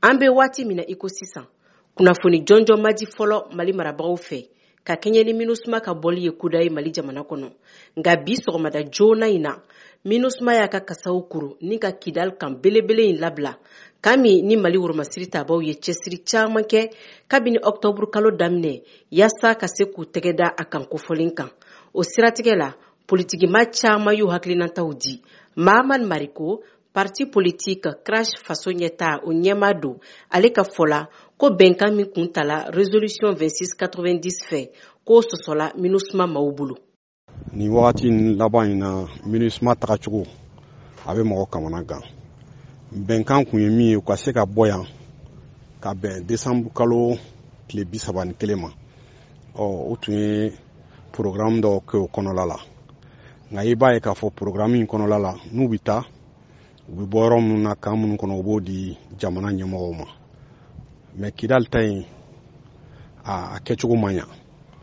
An bɛ waati min na iko sisan kunnafoni jɔnjɔn ma di fɔlɔ Mali marabagaw fɛ ka kɛɲɛ ni MINUSMA ka bɔli ye kuda ye Mali jamana kɔnɔ. Nka bi sɔgɔmada joona in na MINUSMA y'a ka kasaw kuru ni ka Kidal kan belebele in labila kami ni Mali woromasiri tabaw ye cɛsiri caman kɛ kabini octobre kalo daminɛ yasa ka se k'u tɛgɛ da a kan kofɔlen kan. O siratigɛ la politikima caman y'u hakilinataw di. Mahaman Mariko parti politique Crash faso ɲɛta o ɲɛma don ale ka fɔla ko bɛnkan min kun tala résolution 2690 fɛ ko sɔsɔla MINUSMA maaw bolo. Ni wagati laban in na MINUSMA tagacogo a bɛ mɔgɔ kamana gan. Bɛnkan kun ye min ye u ka se ka bɔ yan ka bɛn décembre kalo tile 31 ma. O tun ye programme dɔ kɛ o kɔnɔla la. Nka i b'a ye k'a fɔ programme in kɔnɔla la n'u bɛ taa u bɛ bɔ yɔrɔ minnu na kan minnu kɔnɔ u b'o di jamana ɲɛmɔgɔw ma. Mais Kidal ta in a kɛcogo man ɲa.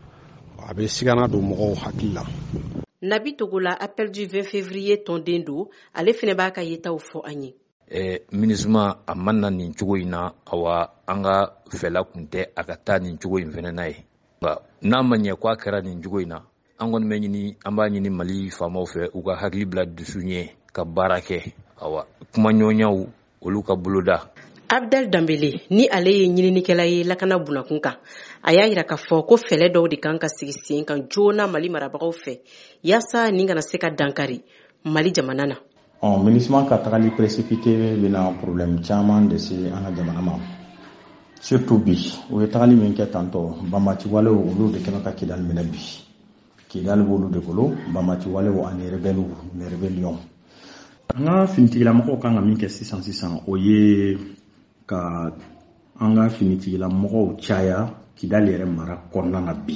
A bɛ sigana don mɔgɔw hakili la. Nabi Togola appel du 20 février tɔnden don ale fana b'a ka yetaw fɔ an ye. MINUSMA a man na nin cogo in na awa an ka fɛla kun tɛ a ka taa nin cogo in fana na ye. N'a ma ɲɛ k'a kɛra nin cogo in na an kɔni bɛ ɲini an b'a ɲini Mali faamaw fɛ u ka hakili bila dusu ɲɛ ka baara kɛ awa kuma ɲɔgɔnyaw olu ka boloda. Abdel Dambele ni ale ye ɲininikɛla ye lakana bunakun kan a y'a yira k'a fɔ ko fɛlɛ dɔw de kan ka sigi sen kan joona Mali marabagaw fɛ yasa nin kana se ka dankari Mali jamana na. MINUSMA ka tagali précipité bɛna problème caman de se an ka jamana ma. Surtout bi o ye tagali min kɛ tantɔ banbati walew olu de kɛmɛ ka Kidal minɛ bi. Kidal b'olu de bolo banbati walew ani rébellion. An ka finitigilamɔgɔw kan ka min kɛ sisan o ye ka an ka finitigilamɔgɔw caya Kidal yɛrɛ mara kɔnɔna na bi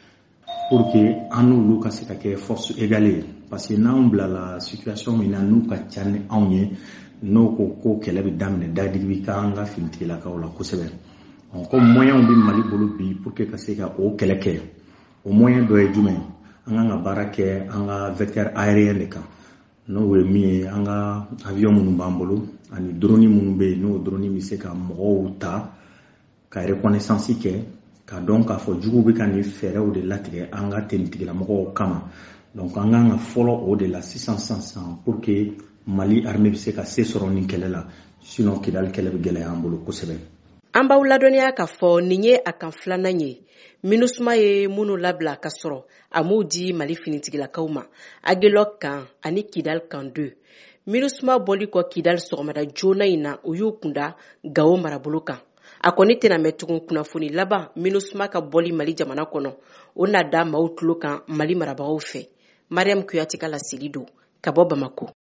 pour que an n'olu ka se ka kɛ force égale parce que n'anw bilala situation min na n'u ka ca ni anw ye n'o ko kɛlɛ bɛ daminɛ dadigi bi ka an ka finitigilakaw la kosɛbɛ. Ko moyen bɛ Mali bolo bi pour que ka se ka o kɛlɛ kɛ o moyen dɔ ye jumɛn an kan ka baara kɛ an ka vecteur aérien de kan n'o ye min ye an ka avion minnu b'an bolo ani drone minnu bɛ yen n'o drone bɛ se ka mɔgɔw ta ka reconnaissance kɛ ka dɔn k'a fɔ juguw bɛ ka nin fɛɛrɛw de latigɛ an ka tenitigilamɔgɔw kama. Donc an kan ka fɔlɔ o de la sisan pour que Mali armée bɛ se ka se sɔrɔ nin kɛlɛ la sinon Kidal kɛlɛ bɛ gɛlɛya an bolo kosɛbɛ. An b'aw ladɔnniya k'a fɔ nin ye a kan filanan ye MINUSMA ye minnu labila ka sɔrɔ a m'u di Mali finitigilakaw ma Aguelok kan ani Kidal kan 2. MINUSMA bɔli kɔ Kidal sɔgɔmada joona in na u y'u kunda Gao marabolo kan. A kɔni tɛna mɛn tugun kunnafoni laban MINUSMA ka bɔli Mali jamana kɔnɔ o na da maaw tulo kan Mali marabagaw fɛ. Mariam Kuyate ka laseli don ka bɔ Bamako.